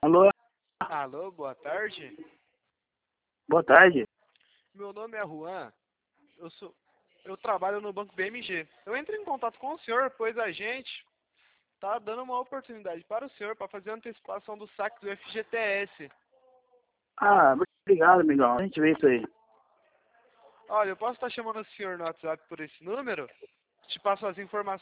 Alô, Alô, boa tarde. boa tarde. Meu nome é Juan. Eu trabalho no Banco BMG. Eu entrei em contato com o senhor, pois a gente tá dando uma oportunidade para o senhor para fazer a antecipação do saque do FGTS. Ah, obrigado, amigão. A gente vê isso aí. Olha, eu posso estar chamando o senhor no WhatsApp por esse número? Te passo as informações